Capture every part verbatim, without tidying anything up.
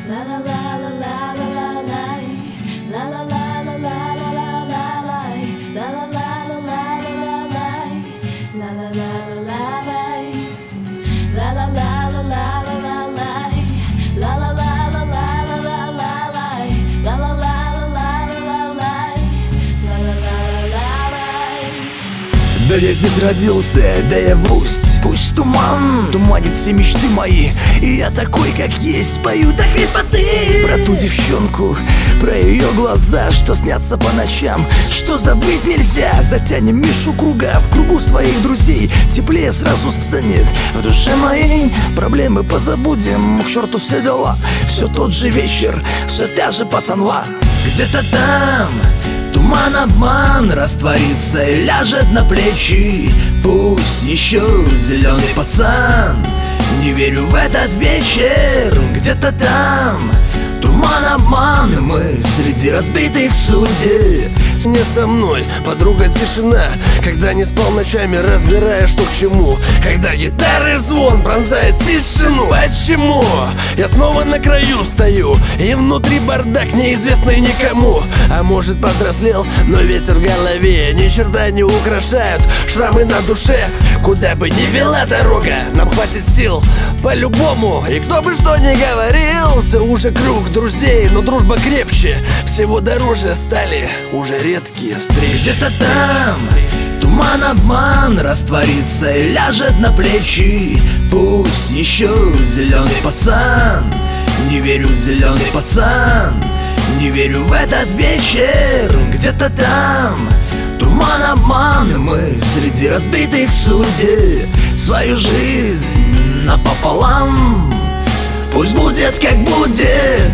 Да я здесь родился, да я в усть. Пусть туман туманит все мечты мои, и я такой, как есть, пою до хрипоты. Про ту девчонку, про ее глаза, что снятся по ночам, что забыть нельзя. Затянем Мишу круга в кругу своих друзей, теплее сразу станет в душе моей. Проблемы позабудем, к черту все дела. Все тот же вечер, все та же пацанва. Где-то там туман, обман растворится и ляжет на плечи. Пусть еще зеленый пацан, не верю в этот вечер. Где-то там туман, обман, мы среди разбитых судеб. Не со мной, подруга, тишина, когда не спал ночами, разбирая, что к чему. Когда гитары звон пронзает тишину. Почему? Я снова на краю стою, и внутри бардак, неизвестный никому. А может, повзрослел, но ветер в голове ни черта не украшают шрамы на душе. Куда бы ни вела дорога, нам хватит сил по-любому. И кто бы что ни говорил, все уже круг друзей, но дружба крепче, всего дороже стали уже редкие встречи. Где-то там туман, обман растворится и ляжет на плечи. Пусть еще зеленый пацан, не верю в зеленый пацан, не верю в этот вечер. Где-то там туман, обман, мы среди разбитых судеб. Свою жизнь напополам, пусть будет как будет.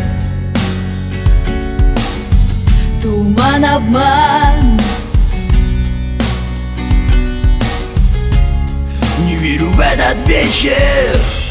Туман, обман, не верю в этот вечер.